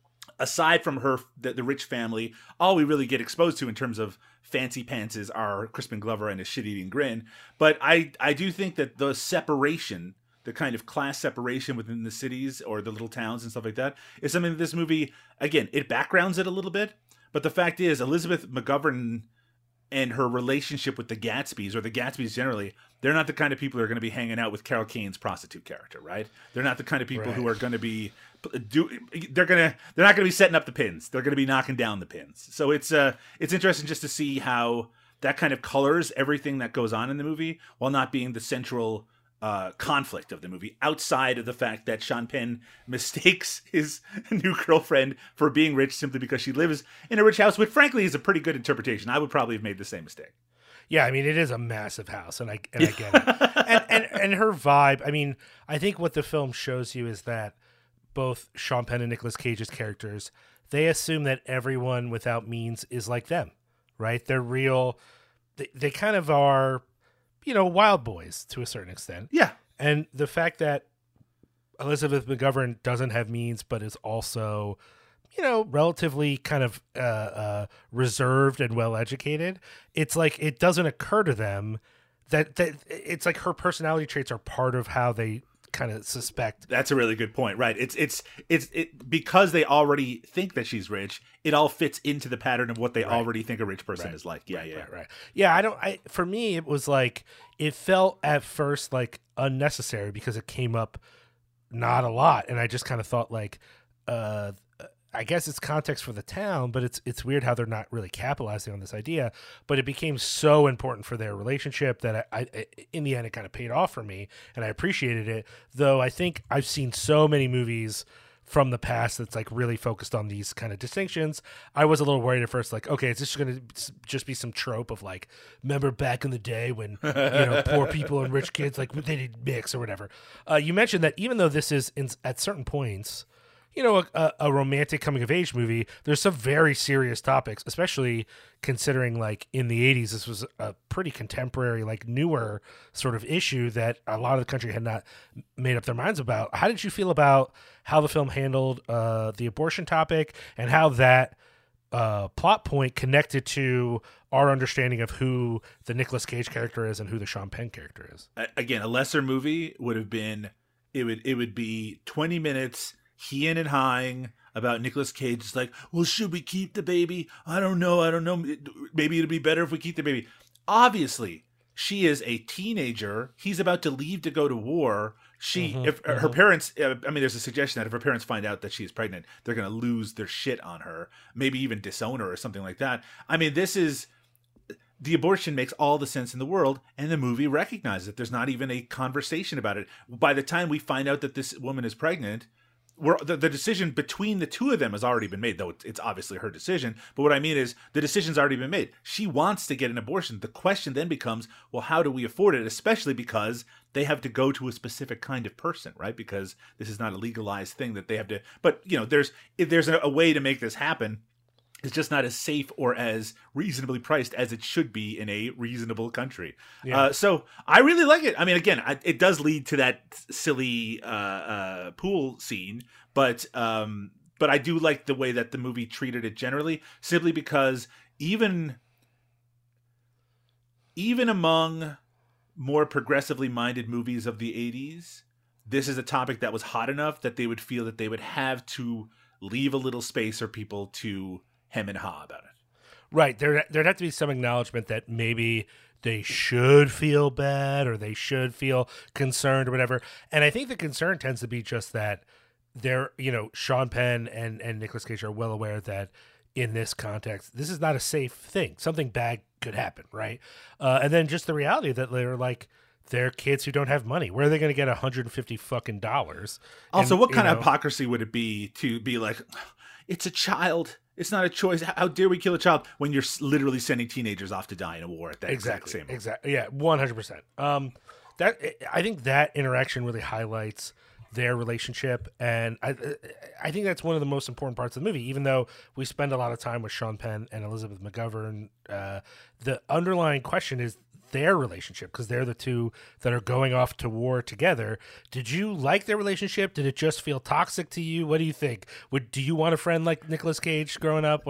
aside from her, the rich family, all we really get exposed to in terms of fancy pants are Crispin Glover and his shit-eating grin. But I do think that the separation, the kind of class separation within the cities or the little towns and stuff like that, is something that this movie, again, it backgrounds it a little bit. But the fact is, Elizabeth McGovern and her relationship with the Gatsbys, or the Gatsbys generally, they're not the kind of people who are going to be hanging out with Carol Kane's prostitute character, right? They're not the kind of people who are going to be they're not going to be setting up the pins. They're going to be knocking down the pins. So it's interesting just to see how that kind of colors everything that goes on in the movie, while not being the central conflict of the movie, outside of the fact that Sean Penn mistakes his new girlfriend for being rich simply because she lives in a rich house, which frankly is a pretty good interpretation. I would probably have made the same mistake. Yeah, I mean, it is a massive house, and I get it. and her vibe, I mean, I think what the film shows you is that both Sean Penn and Nicolas Cage's characters, they assume that everyone without means is like them, right? They're real. They kind of are, you know, wild boys to a certain extent. Yeah. And the fact that Elizabeth McGovern doesn't have means, but is also, you know, relatively kind of reserved and well-educated, it's like it doesn't occur to them that it's like her personality traits are part of how they kind of suspect. That's a really good point, right? It's because they already think that she's rich, it all fits into the pattern of what they already think a rich person is like. Right. Yeah, for me, it was like, it felt at first like unnecessary because it came up not a lot, and I just kind of thought like, I guess it's context for the town, but it's weird how they're not really capitalizing on this idea. But it became so important for their relationship that I in the end, it kind of paid off for me, and I appreciated it. Though I think I've seen so many movies from the past that's like really focused on these kind of distinctions. I was a little worried at first, like, okay, it's just going to just be some trope of like, remember back in the day when, you know, poor people and rich kids, like they didn't mix or whatever. You mentioned that even though this is at certain points, you know, a romantic coming of age movie, there's some very serious topics, especially considering like in the 80s, this was a pretty contemporary, like newer sort of issue that a lot of the country had not made up their minds about. How did you feel about how the film handled the abortion topic, and how that plot point connected to our understanding of who the Nicolas Cage character is and who the Sean Penn character is? Again, a lesser movie would have been, it would be 20 minutes heeing and hawing about Nicolas Cage. It's like, well, should we keep the baby? I don't know. Maybe it'd be better if we keep the baby. Obviously, she is a teenager. He's about to leave to go to war. Her parents, I mean, there's a suggestion that if her parents find out that she's pregnant, they're going to lose their shit on her, maybe even disown her or something like that. I mean, the abortion makes all the sense in the world, and the movie recognizes it. There's not even a conversation about it. By the time we find out that this woman is pregnant, the decision between the two of them has already been made, though it's obviously her decision. But what I mean is, the decision's already been made. She wants to get an abortion. The question then becomes, well, how do we afford it? Especially because they have to go to a specific kind of person, right? Because this is not a legalized thing that they have to. But, you know, there's a way to make this happen. It's just not as safe or as reasonably priced as it should be in a reasonable country. Yeah. So I really like it. I mean, again, it does lead to that silly pool scene, but I do like the way that the movie treated it generally, simply because even among more progressively minded movies of the 80s, this is a topic that was hot enough that they would feel that they would have to leave a little space for people to hem and haw about it. Right. There'd have to be some acknowledgement that maybe they should feel bad or they should feel concerned or whatever. And I think the concern tends to be just that Sean Penn and Nicolas Cage are well aware that in this context, this is not a safe thing. Something bad could happen, right? And then just the reality that they're kids who don't have money. Where are they going to get $150 fucking dollars? Also, what kind of hypocrisy would it be to be like, it's a child. It's not a choice. How dare we kill a child when you're literally sending teenagers off to die in a war at that exact same moment. Exactly. Yeah, 100%. I think that interaction really highlights their relationship, and I think that's one of the most important parts of the movie. Even though we spend a lot of time with Sean Penn and Elizabeth McGovern, the underlying question is their relationship, because they're the two that are going off to war together. Did you like their relationship? Did it just feel toxic to you? What do you think? Do you want a friend like Nicolas Cage growing up?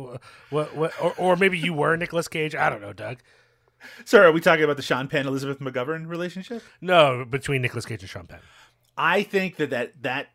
Or maybe you were Nicolas Cage? I don't know, Doug. Sorry, are we talking about the Sean Penn Elizabeth McGovern relationship? No, between Nicolas Cage and Sean Penn. I think that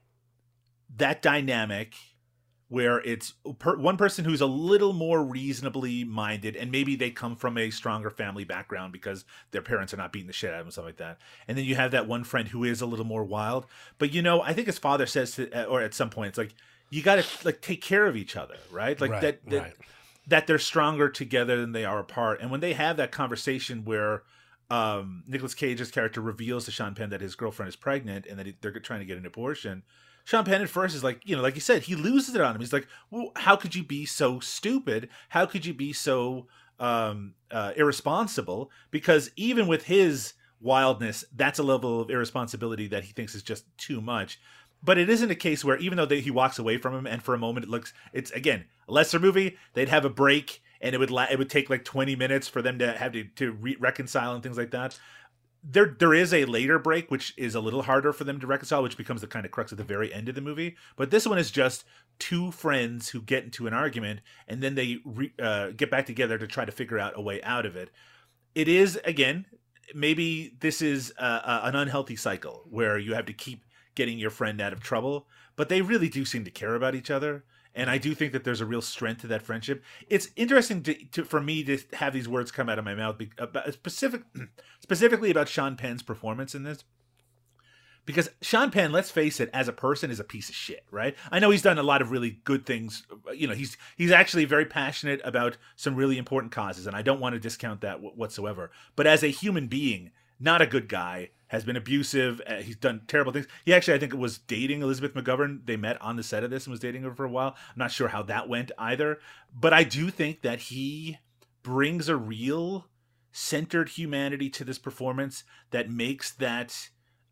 dynamic where it's one person who's a little more reasonably minded, and maybe they come from a stronger family background because their parents are not beating the shit out of them and stuff like that. And then you have that one friend who is a little more wild. But I think his father says or at some point, it's like, you got to take care of each other, right? Like that they're stronger together than they are apart. And when they have that conversation where Nicolas Cage's character reveals to Sean Penn that his girlfriend is pregnant and that they're trying to get an abortion, Sean Penn at first is like, like you said, he loses it on him. He's like, well, how could you be so stupid? How could you be so irresponsible? Because even with his wildness, that's a level of irresponsibility that he thinks is just too much. But it isn't a case where even though he walks away from him and for a moment it's again, a lesser movie, they'd have a break and it would take like 20 minutes for them to have to reconcile and things like that. There is a later break, which is a little harder for them to reconcile, which becomes the kind of crux at the very end of the movie. But this one is just two friends who get into an argument, and then they get back together to try to figure out a way out of it. It is, again, maybe this is an unhealthy cycle where you have to keep getting your friend out of trouble, but they really do seem to care about each other. And I do think that there's a real strength to that friendship. It's interesting for me to have these words come out of my mouth specifically about Sean Penn's performance in this. Because Sean Penn, let's face it, as a person is a piece of shit, right? I know he's done a lot of really good things. He's actually very passionate about some really important causes, and I don't want to discount that whatsoever. But as a human being, not a good guy, has been abusive. He's done terrible things. He actually, I think, was dating Elizabeth McGovern. They met on the set of this and was dating her for a while. I'm not sure how that went either. But I do think that he brings a real centered humanity to this performance that makes that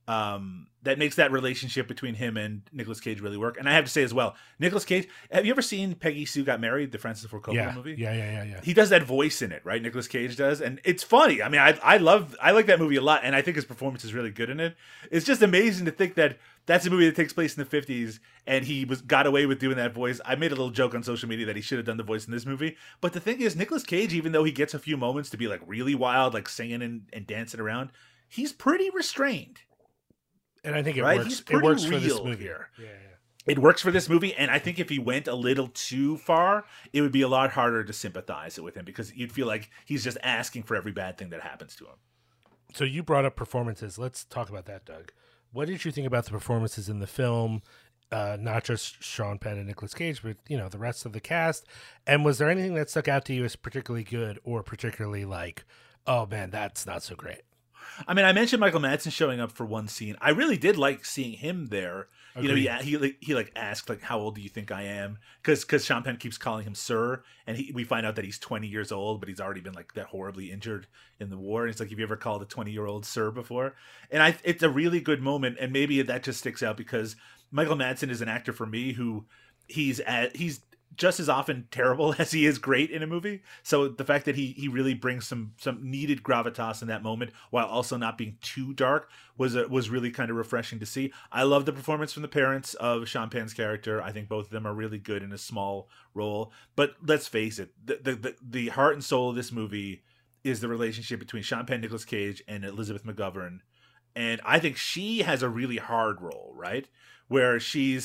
relationship between him and Nicolas Cage really work. And I have to say as well, Nicolas Cage, have you ever seen Peggy Sue Got Married, the Francis Ford Coppola movie? Yeah. He does that voice in it, right? Nicolas Cage does. And it's funny. I mean, I like that movie a lot, and I think his performance is really good in it. It's just amazing to think that that's a movie that takes place in the 50s, and he got away with doing that voice. I made a little joke on social media that he should have done the voice in this movie. But the thing is, Nicolas Cage, even though he gets a few moments to be like really wild, like singing and dancing around, he's pretty restrained. And I think it works. It works for this movie here. Yeah. It works for this movie, and I think if he went a little too far, it would be a lot harder to sympathize with him because you'd feel like he's just asking for every bad thing that happens to him. So you brought up performances. Let's talk about that, Doug. What did you think about the performances in the film? Not just Sean Penn and Nicolas Cage, but the rest of the cast. And was there anything that stuck out to you as particularly good or particularly like, oh man, that's not so great? I mean, I mentioned Michael Madsen showing up for one scene. I really did like seeing him there. Agreed. He asked like, "How old do you think I am?" Because Sean Penn keeps calling him sir, and we find out that he's 20 years old, but he's already been like that horribly injured in the war. And it's like, have you ever called a 20-year-old sir before? And it's a really good moment, and maybe that just sticks out because Michael Madsen is an actor for me who he's just as often terrible as he is great in a movie. So the fact that he really brings some needed gravitas in that moment while also not being too dark was really kind of refreshing to see. I love the performance from the parents of Sean Penn's character. I think both of them are really good in a small role. But let's face it, the heart and soul of this movie is the relationship between Sean Penn, Nicolas Cage, and Elizabeth McGovern. And I think she has a really hard role, right? Where she's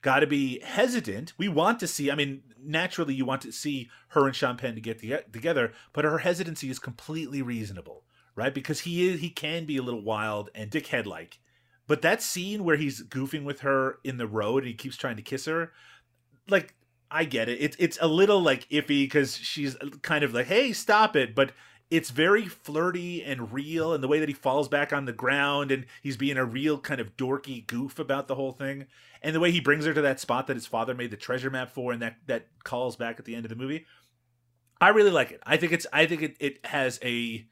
got to be hesitant. We want to see, I mean, naturally you want to see her and Sean Penn to get together, but her hesitancy is completely reasonable, right? Because he can be a little wild and dickhead-like. But that scene where he's goofing with her in the road and he keeps trying to kiss her, like, I get it. It's a little like iffy because she's kind of like, hey, stop it. But it's very flirty and real, and the way that he falls back on the ground and he's being a real kind of dorky goof about the whole thing. And the way he brings her to that spot that his father made the treasure map for, and that calls back at the end of the movie. I really like it. I think it has a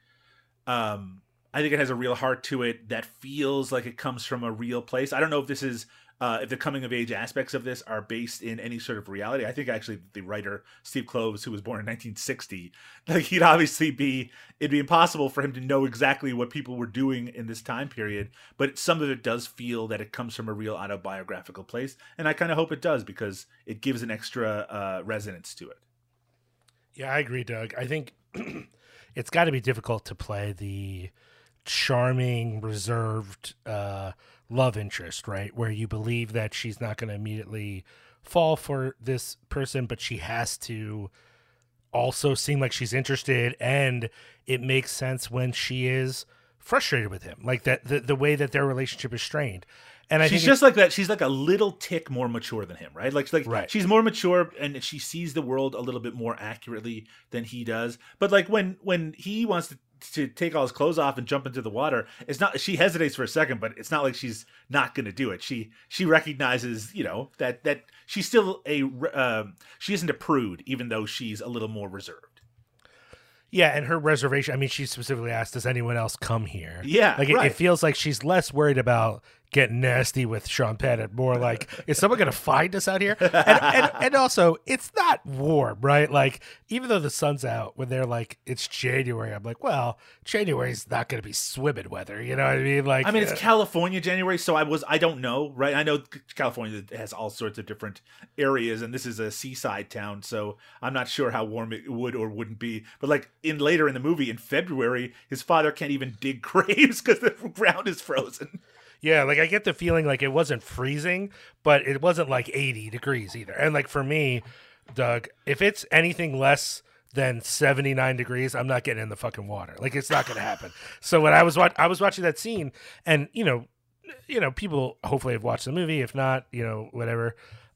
real heart to it that feels like it comes from a real place. I don't know if this is if the coming of age aspects of this are based in any sort of reality. I think actually the writer Steve Kloves, who was born in 1960, like it'd be impossible for him to know exactly what people were doing in this time period. But some of it does feel that it comes from a real autobiographical place, and I kind of hope it does because it gives an extra resonance to it. Yeah, I agree, Doug. I think it's got to be difficult to play the charming, reserved love interest, right? Where you believe that she's not going to immediately fall for this person, but she has to also seem like she's interested, and it makes sense when she is frustrated with him, like that the way that their relationship is strained. And she's just like that. She's like a little tick more mature than him, right? Right. She's more mature and she sees the world a little bit more accurately than he does. But like when he wants to take all his clothes off and jump into the water, it's not. She hesitates for a second, but it's not like she's not going to do it. She recognizes, that she's still she isn't a prude, even though she's a little more reserved. Yeah, and her reservation, I mean, she specifically asked, does anyone else come here? Yeah, like it feels like she's less worried about getting nasty with Sean Penn and more like, is someone going to find us out here? And also, it's not warm, right? Like, even though the sun's out, when they're like, it's January, I'm like, well, January's not going to be swimming weather, you know what I mean? Like, it's California January, so I don't know, right? I know California has all sorts of different areas, and this is a seaside town, so I'm not sure how warm it would or wouldn't be. But like later in the movie, in February, his father can't even dig graves because the ground is frozen. Yeah, like I get the feeling like it wasn't freezing, but it wasn't like 80 degrees either. And like for me, Doug, if it's anything less than 79 degrees, I'm not getting in the fucking water. Like it's not going to happen. So when I was watching that scene, and you know, people hopefully have watched the movie. If not, whatever.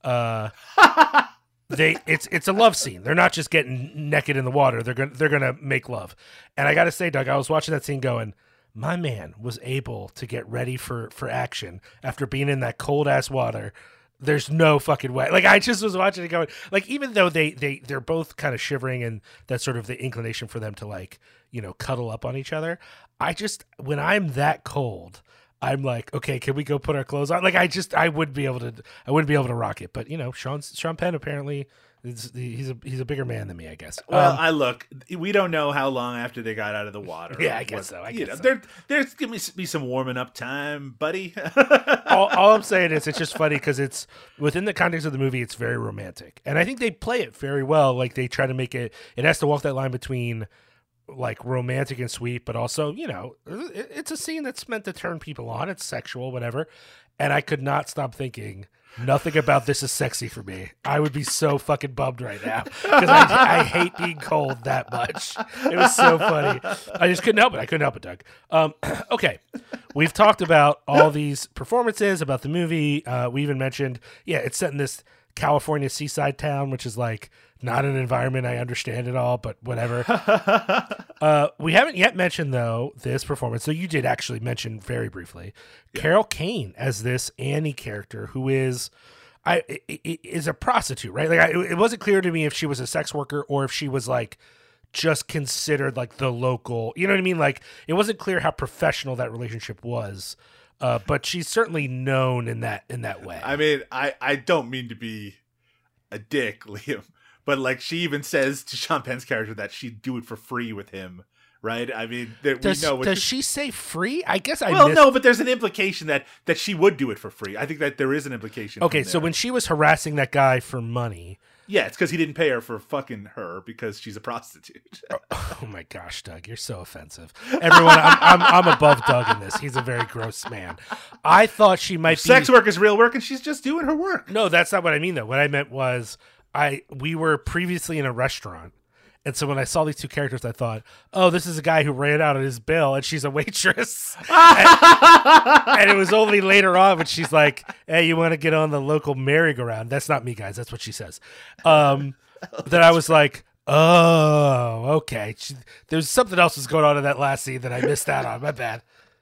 It's a love scene. They're not just getting naked in the water. They're gonna make love. And I got to say, Doug, I was watching that scene going, my man was able to get ready for action after being in that cold ass water. There's no fucking way. Like I just was watching it going, like, even though they're both kind of shivering and that's sort of the inclination for them to like, cuddle up on each other. When I'm that cold, I'm like, okay, can we go put our clothes on? Like I wouldn't be able to rock it. But Sean Penn apparently he's a bigger man than me, I guess. Well, we don't know how long after they got out of the water. Yeah, I guess so. There's gonna be some warming up time, buddy. all I'm saying is it's just funny because it's within the context of the movie, it's very romantic, and I think they play it very well. Like they try to make it has to walk that line between like romantic and sweet, but also, it's a scene that's meant to turn people on. It's sexual, whatever. And I could not stop thinking, nothing about this is sexy for me. I would be so fucking bummed right now because I hate being cold that much. It was so funny. I just couldn't help it. I couldn't help it, Doug. Okay. We've talked about all these performances, about the movie. We even mentioned, it's set in this California seaside town, which is like not an environment I understand at all, but whatever. We haven't yet mentioned, though, this performance. So you did actually mention very briefly Carol Kane as this Annie character, who is a prostitute, right? Like it wasn't clear to me if she was a sex worker or if she was like just considered like the local. You know what I mean? Like it wasn't clear how professional that relationship was. But she's certainly known in that way. I mean, I don't mean to be a dick, Liam, but like she even says to Sean Penn's character that she'd do it for free with him right? I mean, does she say free? I guess I well, missed... no, but there's an implication that she would do it for free. I think that there is an implication. Okay, so when she was harassing that guy for money... Yeah, it's because he didn't pay her for fucking her because she's a prostitute. Oh my gosh, Doug, you're so offensive. Everyone, I'm above Doug in this. He's a very gross man. I thought she might be... Sex work is real work, and she's just doing her work. No, that's not what I mean, though. What I meant was we were previously in a restaurant, and so when I saw these two characters, I thought, oh, this is a guy who ran out of his bill, and she's a waitress. And it was only later on when she's like, hey, you want to get on the local merry-go-round? That's not me, guys. That's what she says. That I was like, oh, okay. There's something else was going on in that last scene that I missed out on. My bad.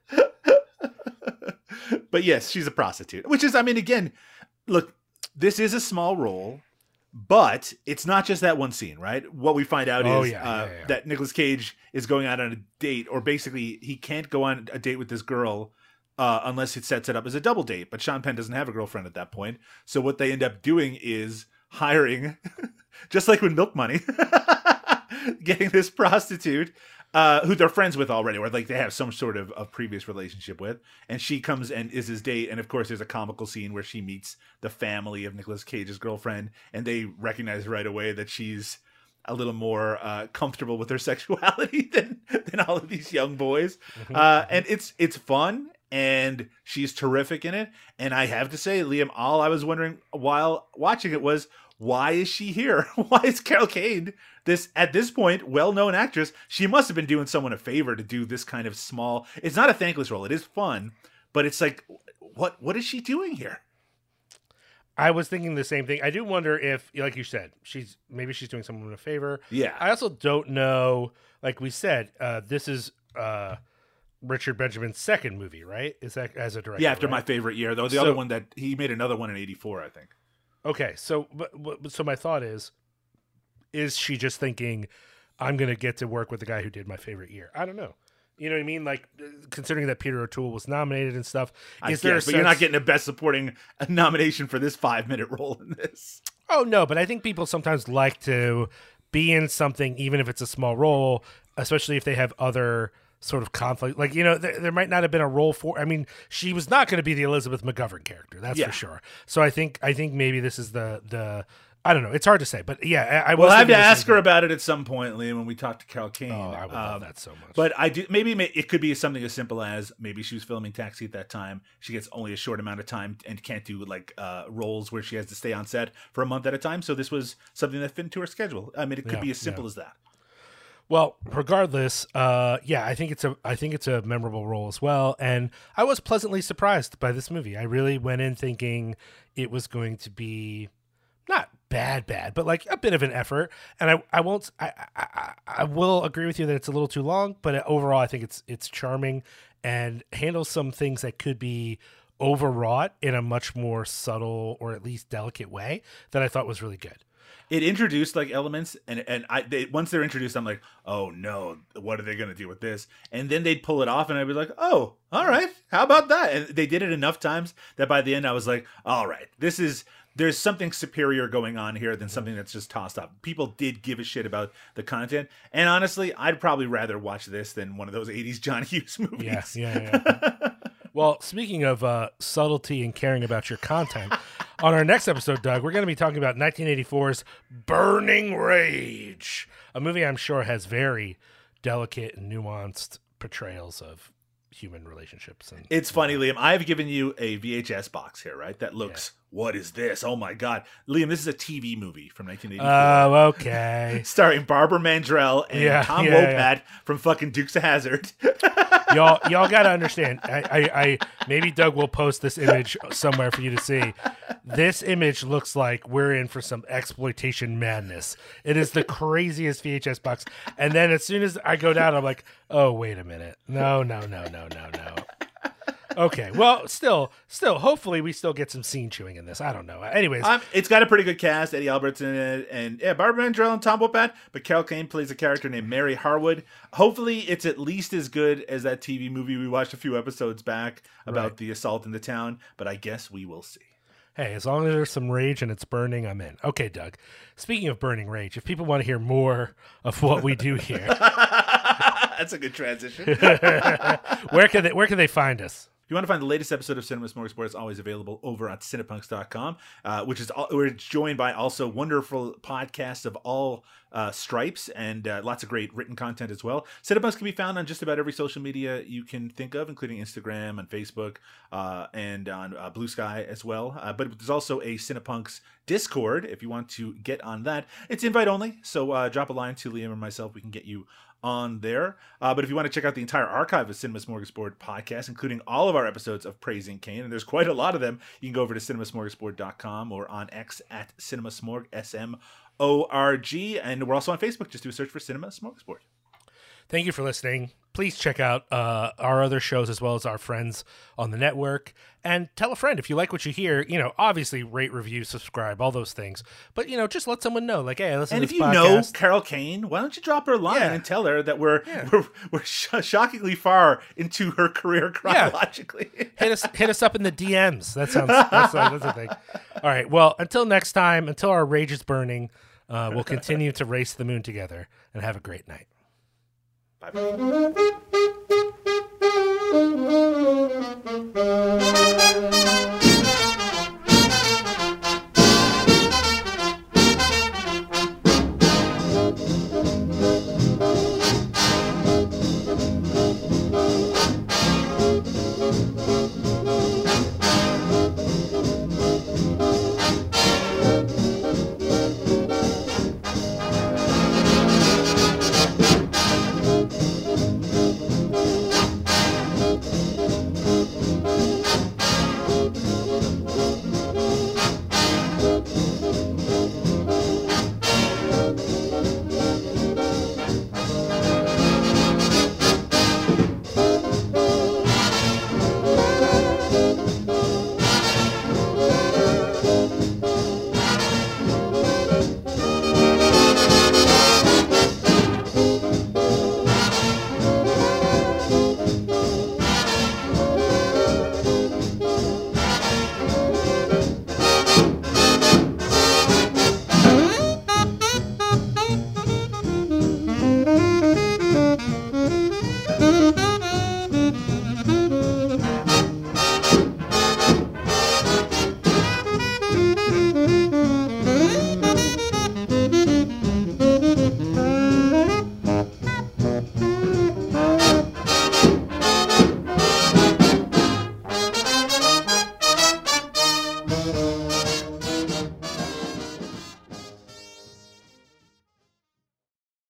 But yes, she's a prostitute, which is, I mean, again, look, this is a small role. But it's not just that one scene, right? What we find out is that Nicolas Cage is going out on a date, or basically he can't go on a date with this girl unless it sets it up as a double date. But Sean Penn doesn't have a girlfriend at that point. So what they end up doing is hiring, just like with Milk Money, getting this prostitute who they're friends with already, or like they have some sort of previous relationship with, and she comes and is his date. And of course, there's a comical scene where she meets the family of Nicolas Cage's girlfriend, and they recognize right away that she's a little more comfortable with her sexuality than all of these young boys. And it's fun, and she's terrific in it. And I have to say, Liam, all I was wondering while watching it was, why is she here? Why is Carol Kane, this at this point well-known actress? She must have been doing someone a favor to do this kind of small. It's not a thankless role. It is fun, but it's like, what is she doing here? I was thinking the same thing. I do wonder if, like you said, maybe she's doing someone a favor. Yeah. I also don't know. Like we said, this is Richard Benjamin's second movie, right? Is that as a director? Yeah, after right? My Favorite Year, though. The other one that he made another one in '84, I think. Okay, so so my thought is she just thinking, I'm going to get to work with the guy who did My Favorite Year? I don't know. You know what I mean? Like, considering that Peter O'Toole was nominated and stuff. But you're not getting a Best Supporting nomination for this 5-minute role in this. Oh, no, but I think people sometimes like to be in something, even if it's a small role, especially if they have other sort of conflict. Like, you know, there might not have been a role for... I mean, she was not going to be the Elizabeth McGovern character, that's for sure. So I think maybe this is the I don't know. It's hard to say, but yeah, I will have to ask her about it at some point, Liam, when we talk to Carol Kane. Oh, I would love that so much. But I do. Maybe it could be something as simple as maybe she was filming Taxi at that time. She gets only a short amount of time and can't do like roles where she has to stay on set for a month at a time. So this was something that fit into her schedule. I mean, it could be as simple as that. Well, regardless, I think it's a memorable role as well, and I was pleasantly surprised by this movie. I really went in thinking it was going to be not bad, but like a bit of an effort. And I will agree with you that it's a little too long, but overall I think it's charming and handles some things that could be overwrought in a much more subtle or at least delicate way that I thought was really good. It introduced like elements, and once they're introduced, I'm like, oh no, what are they going to do with this? And then they'd pull it off, and I'd be like, oh, all right, how about that? And they did it enough times that by the end I was like, all right, there's something superior going on here than something that's just tossed up. People did give a shit about the content, and honestly, I'd probably rather watch this than one of those 80s John Hughes movies. Yeah. Well, speaking of subtlety and caring about your content, on our next episode, Doug, we're going to be talking about 1984's Burning Rage, a movie I'm sure has very delicate and nuanced portrayals of human relationships. And it's funny, Liam. I've given you a VHS box here, right? That looks, what is this? Oh my God. Liam, this is a TV movie from 1984. Oh, okay. Starring Barbara Mandrell and Tom Wopat from fucking Dukes of Hazzard. Y'all got to understand. I maybe Doug will post this image somewhere for you to see. This image looks like we're in for some exploitation madness. It is the craziest VHS box. And then as soon as I go down, I'm like, oh, wait a minute. No. Okay, well, still, hopefully we still get some scene chewing in this. I don't know. Anyways. It's got a pretty good cast. Eddie Albert's in it. And Barbara Mandrell and Tom Wopat. But Carol Kane plays a character named Mary Harwood. Hopefully it's at least as good as that TV movie we watched a few episodes back about the assault in the town. But I guess we will see. Hey, as long as there's some rage and it's burning, I'm in. Okay, Doug. Speaking of burning rage, if people want to hear more of what we do here... That's a good transition. Where can they find us? If you want to find the latest episode of Cinema Smorgasbord, it's always available over at cinepunks.com, we're joined by also wonderful podcasts of all stripes and lots of great written content as well. Cinepunks can be found on just about every social media you can think of, including Instagram and Facebook and on Blue Sky as well. But there's also a Cinepunks Discord if you want to get on that. It's invite only, so drop a line to Liam or myself. We can get you on there. But if you want to check out the entire archive of Cinema Smorgasbord podcast, including all of our episodes of Praising Kane, and there's quite a lot of them, you can go over to cinemasmorgasbord.com or on X at CinemaSmorg, SMORG. And we're also on Facebook. Just do a search for Cinema Smorgasbord. Thank you for listening. Please check out our other shows as well as our friends on the network. And tell a friend if you like what you hear. Obviously rate, review, subscribe, all those things. But, just let someone know. Like, hey, listen to this podcast. And if you know Carol Kane, why don't you drop her a line and tell her that we're shockingly far into her career chronologically. Yeah. Hit us up in the DMs. That's a thing. All right. Well, until next time, until our rage is burning, we'll continue to race the moon together and have a great night. Bye.